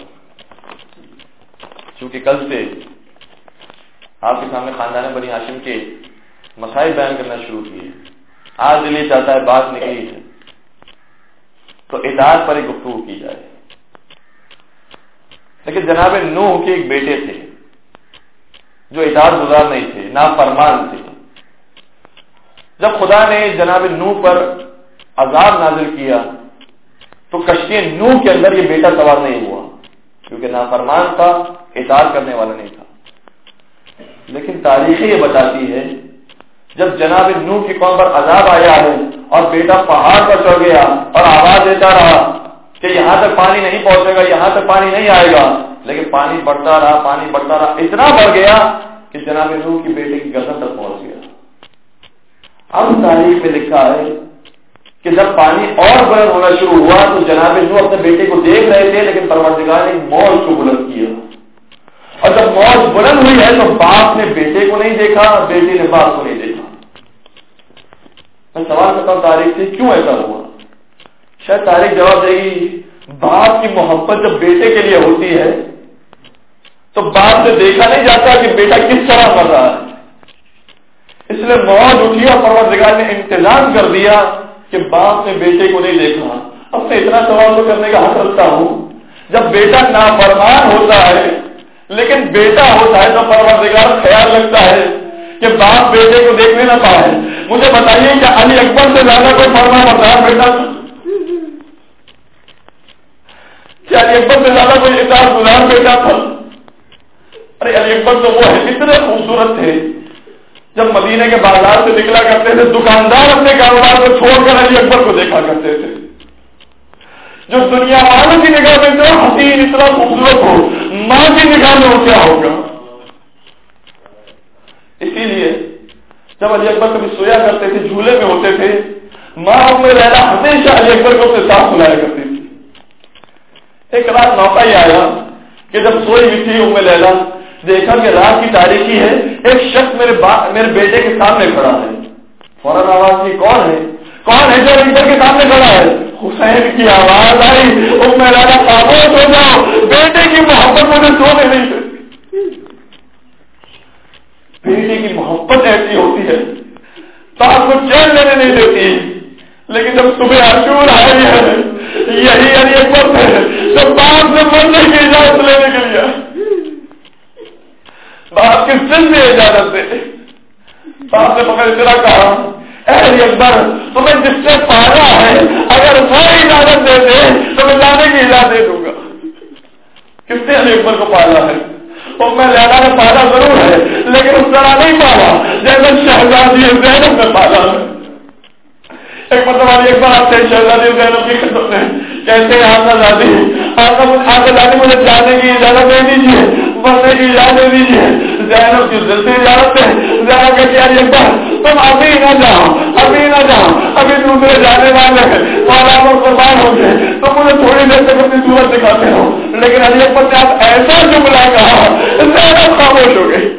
چونکہ کل سے آپ کے سامنے خاندان بنی ہاشم کے مسائل بیان کرنا شروع کیے، آج دل یہ چاہتا ہے بات نکلی ہے تو اطاعت پر ہی گفتگو کی جائے۔ لیکن جناب نوح کے ایک بیٹے تھے جو اطاعت گزار نہیں تھے، نافرمان تھے۔ جب خدا نے جناب نوح پر عذاب نازل کیا تو کشتی نوح کے اندر یہ بیٹا سوار نہیں ہوا، کیونکہ نافرمان تھا، اطاعت کرنے والا نہیں تھا۔ لیکن تاریخ یہ بتاتی ہے جب جناب نوح کی قوم پر عذاب آیا ہے اور بیٹا پہاڑ پر چڑھ گیا اور آواز دیتا رہا کہ یہاں تک پانی نہیں پہنچے گا، یہاں تک پانی نہیں آئے گا، لیکن پانی بڑھتا رہا، پانی بڑھتا رہا، اتنا بڑھ گیا کہ جناب نوح کی بیٹے کی گردن تک پہنچ گیا۔ اب تاریخ میں لکھا ہے کہ جب پانی اور بلند ہونا شروع ہوا تو جناب نوح اپنے بیٹے کو دیکھ رہے تھے، لیکن پروردگار نے موج کو بلند کیا، اور جب موج بلند ہوئی ہے تو باپ نے بیٹے کو نہیں دیکھا، بیٹے نے باپ کو نہیں دیکھا۔ میں سوال کرتا ہوں تاریخ سے کیوں ایسا ہوا؟ شاید تاریخ جواب دے گی باپ کی محبت جب بیٹے کے لیے ہوتی ہے تو باپ سے دیکھا نہیں جاتا کہ بیٹا کس طرح مر رہا ہے، اس لیے موج اٹھی اور پروردگار نے انتظام کر دیا کہ باپ نے بیٹے کو نہیں دیکھا۔ اب میں اتنا سوال تو کرنے کا حق رکھتا ہوں، جب بیٹا نافرمان ہوتا ہے لیکن بیٹا ہوتا ہے تو پروردگار خیال رکھتا ہے کہ باپ بیٹے کو دیکھنے نہ پائے۔ مجھے بتائیے کہ علی اکبر سے زیادہ کوئی فرمان بردار بیٹا تھا؟ کیا علی اکبر سے زیادہ کوئی اطاعت گزار بیٹا تھا؟ ارے علی اکبر تو وہ ہے، اتنے خوبصورت تھے، جب مدینے کے بازار سے نکلا کرتے تھے دکاندار اپنے کاروبار کو چھوڑ کر علی اکبر کو دیکھا کرتے تھے۔ جو دنیا والوں کی نگاہ میں تو حسین اتنا خوبصورت ہو، ماں کی نگاہ میں وہ کیا ہوگا؟ اسی لیے جب علی اکبر کبھی سویا کرتے تھے، جھولے میں ہوتے تھے، ماں ام لیلا ہمیشہ علی اکبر کو اپنے ساتھ سلایا کرتی تھی۔ ایک رات موقع ہی آیا کہ جب سوئی ہوئی تھی ام لیلا، دیکھا کہ رات کی تاریخی ہے، ایک شخص میرے میرے بیٹے کے سامنے کھڑا ہے۔ فوراً آواز کی کون ہے؟ کون ہے جو علی اکبر کے سامنے کھڑا ہے؟ حسین کی آواز آئی، ام لیلا خاموش ہو جاؤ، بیٹے کی محبت مجھے سونے نہیں دیتی۔ بیٹے کی محبت ایسی ہوتی ہے تو آپ کو چین لینے نہیں دیتی، لیکن جب صبح عاشور آئی ہے یہی علی اکبر ہے جب باپ سے مرنے کی اجازت لینے کے لیے، باپ کی سن میں اجازت دے، باپ نے پکڑ اتنا کہا اے علی اکبر تمہیں جس سے پالا ہے اگر وہ اجازت دے دے تو میں جانے کی اجازت دے دوں گا۔ کس نے علی اکبر کو پالا ہے؟ میں لیلا نے پالا ضرور ہے لیکن اس طرح نہیں پالا جیسے شہزادی زینب نے پالا ہے۔ ایک مطلب علی اکبر آپ سے شہزادی زینب کی خدمت میں کہتے ہیں آقا زادی آقا زادی مجھے جانے کی اجازت دے دیجیے، مرنے کی اجازت دے دیجیے۔ زینب کی دل سے اجازت ہے، زینب کہتی ہے علی اکبر تم ابھی نہ جاؤ، ابھی نہ جاؤ، ابھی دوسرے جانے والے ہیں، مولا قربان ہو گئے، تم مجھے تھوڑی دیر تک اپنی صورت دکھاتے ہو۔ لیکن علی اکبر نے آپ ایسا جملہ کہا زینب خاموش ہو گئی۔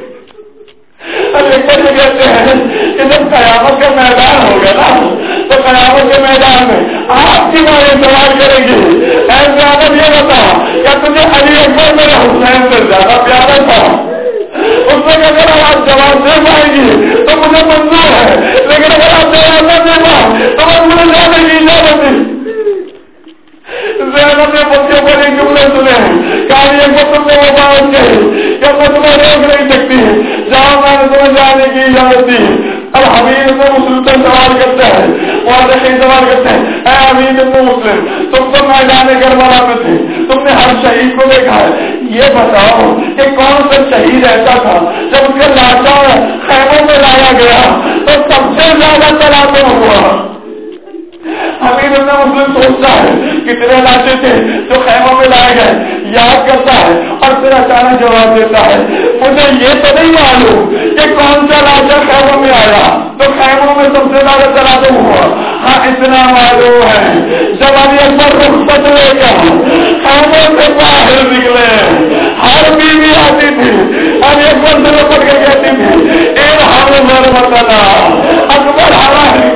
علی اکبر یہ کہتے ہیں کہ جب قیامت کا میدان ہوگا نا تو قیامت کے میدان میں آپ کی ماں یہ سوال کریں گی اے زینب یہ بتا کیا تجھے علی اکبر میرے حسین سے زیادہ پیارا تھا؟ اس میں اگر آپ جواب دے پائیں گی تو مجھے منظور ہے، لیکن اگر آپ جواب نہ دے پائیں تو میں مجھے جانے کی اجازت دی۔ زینب نے بچوں پر یہ جملے سنے کہا علی اکبر تم نے وہ بات کہی کہ میں تمہیں روک نہیں سکتی، جہاں میں نے تمہیں جانے کی اجازت دی۔ اب حمید ابن مسلم سے سوال کرتا ہے، محدثین سوال کرتے ہیں اے حمید ابن مسلم تم تو میدان کربلا میں تھے، تم نے ہر شہید کو دیکھا ہے، یہ بتاؤ کہ کون سا شہید ایسا تھا جب اس کا لاشا خیموں میں لایا گیا تو سب سے زیادہ تلاطم ہوا؟ حمید ابن مسلم سوچتا ہے کتنے لاشیں تھے جو خیموں میں لائے گئے، یاد کرتا ہے اور پھر اچانک جواب دیتا ہے مجھے یہ تو نہیں معلوم کہ کون سا لاشا خیموں میں آیا تو خیموں میں سب سے زیادہ تلاطم ہوا۔ ہاں اتنا معلوم ہے جب علی اکبر رخصت لے کر خیموں سے باہر نکلے ہر بیوی آتی تھی علی اکبر سے لپٹ کر کہتی تھی اے ہم مرمتنا اکبر ہماری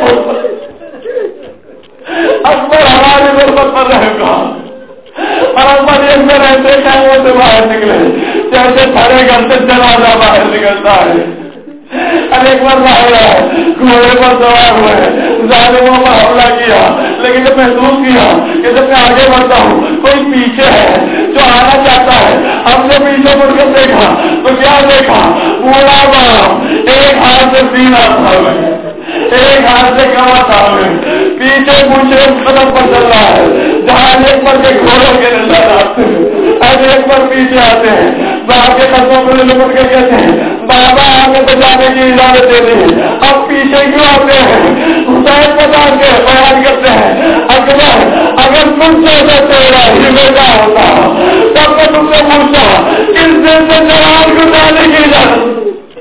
اکبر ہماری غربت پر رہے گا۔ اور اکبر ایک میں رہتے خیموں سے باہر نکلے جیسے بھرے گھر سے جنازہ باہر نکلتا ہے۔ علی اکبر باہر آئے، گھوڑے پر سوار ہوئے، ظالموں پر حملہ کیا، لیکن جب محسوس کیا کہ جب میں آگے بڑھتا ہوں کوئی پیچھے ہے جو آنا چاہتا ہے، ہم نے پیچھے مڑ کر دیکھا تو کیا دیکھا؟ بوڑھا باپ ایک ہاتھ سے سینہ تھامے، ایک ہاتھ سے کمر تھامے، پیچھے پیچھے قدم پر چل رہا ہے، جہاں ایک پر کے گھوڑوں کے نظر آتے ہیں، اب ایک پر پیچھے آتے ہیں، باپ کے قدموں پر لپٹ کے کہتے ہیں بابا ہمیں بچانے کی اجازت دے دی، اب پیچھے کیوں آتے ہیں؟ حسین بتا کے بیان کرتے ہیں اکبر اگر تم سے تیرا ہی بیٹا ہوتا تب میں تم سے پوچھتا کس دن سے جوان کو جانے کی اجازت؟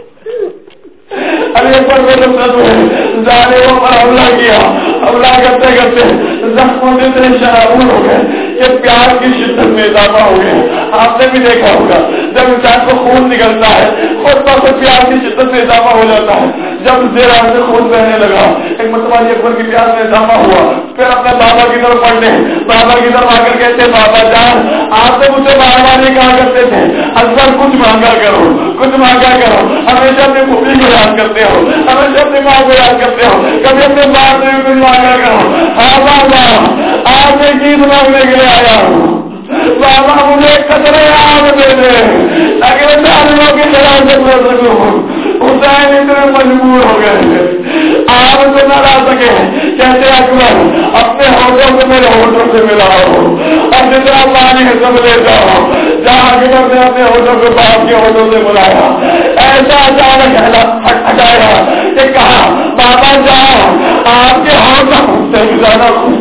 ارے پر ظالموں پر حملہ کیا، حملہ کرتے کرتے زخموں سے اتنے شرابور ہو گئے کہ پیار کی شدت میں اضافہ ہو گیا۔ آپ نے بھی دیکھا ہوگا جب انسان کو خون نکلتا ہے خود بخود پیار کی شدت میں اضافہ ہو جاتا ہے۔ جب زیرا سے خون بہنے لگا ایک مرتبہ اکبر کی پیار میں اضافہ ہوا، پھر اپنے بابا کی طرف پڑھنے بابا کی طرف آ کر کہتے بابا جان آپ نے مجھے بار بار یہ کہا کرتے تھے اکبر کچھ مانگا کرو کچھ مانگا کرو، ہمیشہ اپنی پھوپھی کو یاد کرتے ہو، ہمیشہ اپنی ماں کو یاد کرتے ہو، کبھی اپنے باپ سے بھی کچھ مانگا کرو۔ ہاں بابا آپ نے چیز مانگنے کے لیے آیا ہوں، بابا مجھے قطرے آگ دے دے تاکہ میں ظالموں کی خلاف سے کر سکوں۔ حسین اتنے مجبور ہو گئے آپ کو نہ لا سکے، کہتے اکبر اپنے ہوٹوں کو میرے ہوٹوں سے ملاؤ اور جتنا پانی ہے سب لے جاؤ۔ جہاں اکبر نے اپنے ہوٹوں کو باپ کے ہوٹوں سے بلایا، ایسا اچانک ہٹایا کہ کہا بابا جاؤ آپ کے ہوٹوں سے بھی زیادہ خوش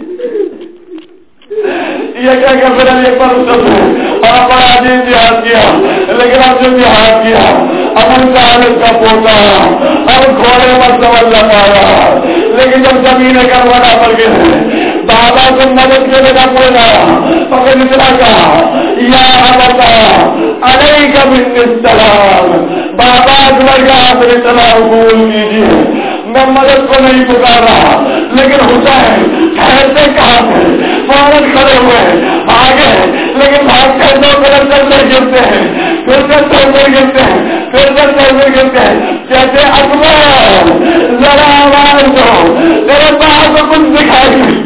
یہ کیا کہ پھر ایک بار سب اور بڑا عجیب جہاد کیا، لیکن اب جب جہاد کیا امن طالب کا پوتا اب گھوڑے پر سمجھ نہ پایا، لیکن جب زمین کروانا پڑ گئے بابا کو مدد کے لیے کوئی آیا تو پھر اتنا کہا یا بتا علیہ کا السلام، بابا اکبر کا آخری سلام قبول کیجیے، میں مدد کو نہیں پکار رہا لیکن حسین ٹھہرتے کہاں تھے، فوراً کھڑے ہوئے آگے، لیکن بھاگ کر دو قدم چلتے گرتے ہیں، پھر سے چلتے گرتے ہیں، پھر سے چلتے گرتے ہیں، کہتے اکبر ذرا آواز دو، تیرے پاس تو کچھ دکھائی نہیں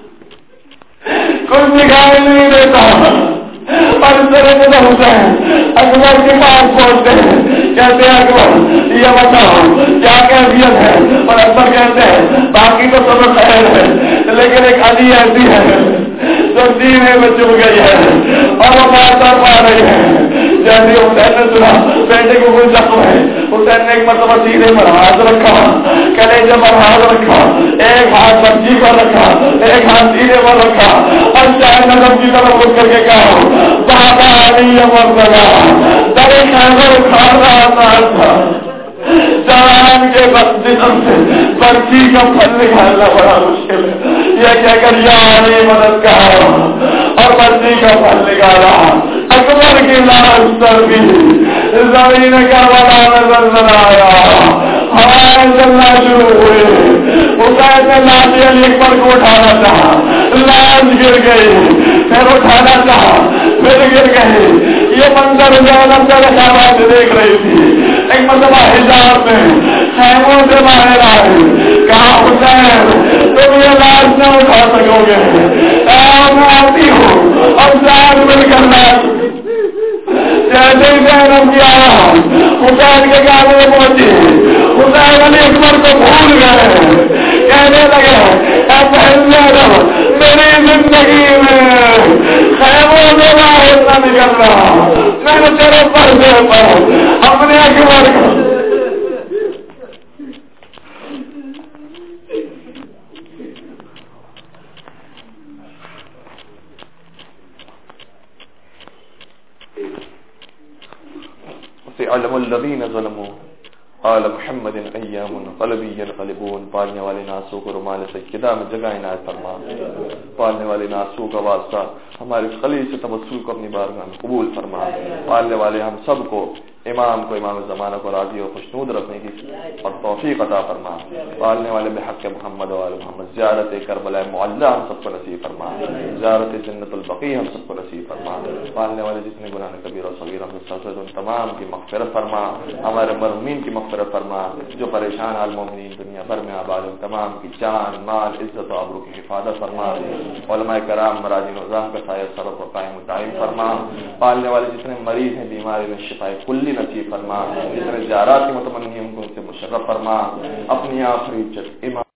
کچھ دکھائی نہیں دیتا۔ اور اس طرح سے حسین اکبر کے پاس پہنچتے ہیں، کہتے ہیں اکبر یہ بتاؤ کیا کیفیت ہے؟ اور اکبر کہتے ہیں باقی تو سب خیر ہے لیکن ایک علی ایسی ہے جو سینے میں چل گئی ہے اور وہ بار بار پا رہی ہے۔ جیسے حسین نے سنا بیٹے کو کوئی زخم ہے، حسین نے ایک مرتبہ سینے پر ہاتھ رکھا، کلیجے پر ہاتھ رکھا، ایک ہاتھ بچی پر رکھا، ایک ہاتھ سینے پر رکھا اور شاید نظم کی طرف اٹھ کر کے کہا بابا علی امر لگا در خیبر کھا رہا تھا، جان کے جسم سے برچی کا پھل نکالنا بڑا مشکل ہے، یہ کہہ کر یا علی مدد کہا اور برچی کا پھل نکالا۔ اکبر کی لاش سر بھی زمین کا بڑا نظر نہ آیا، ہوائیں چلنا شروع ہوئے، حسین نے لاٹھی علی اکبر کو اٹھانا چاہا، لاش گر گئی، پھر اٹھانا چاہا پھر گر گئی۔ یہ منظر زینب کا رکاوٹ دیکھ رہی تھی، ایک مرتبہ حجاب میں خیموں سے باہر آئے، کہا حسین تم یہ لاش نہ اٹھا سکو گے، میں آتی ہوں اور ساتھ مل کر لاش جیسے ہی زینب کی آواز حسین کے گانے میں پہنچی، حسین علی اکبر کو بھول گئے، کہنے لگے اے بہن زینب میری زندگی میں خیموں سے باہر نہ نکل رہا، میں نے تیرے پردے پر اپنے اکبر کو سيعلم الذين ظلموا آل محمد ایام قلبی ینقلبون۔ پالنے والے ناسو کو رومال سیدہ میں جگہ عنایت فرما، پالنے والے ناسو کا واسطہ ہمارے خلیل سے تبسل کو اپنی بارگاہ میں قبول فرما، پالنے والے ہم سب کو امام کو امام زمانہ کو راضی اور خوشنود رکھنے کی اور توفیق عطا فرما، پالنے والے بحق محمد و آل محمد زیارت کربلا معلیٰ ہم سب کو نصیب فرما، زیارت جنت البقیع ہم سب کو نصیب فرما، پالنے والے جتنے گناہ کبیر و صغیر ہم سب ان تمام کی مغفرت فرما، ہمارے مرحومین کی مغفرت فرما، جو پریشان المومنین دنیا بھر میں آباد ان تمام کی جان مال عزت و آبرو کی حفاظت فرما، علماء کرام مراجع نظام کا سایہ سرف و قائم قائم فرما، پالنے والے جتنے مریض ہیں بیماری میں شفا کلی نصیب فرما، جتنے زیارات کی متمنی ان کو ان سے مشرف فرما، اپنی آخری امام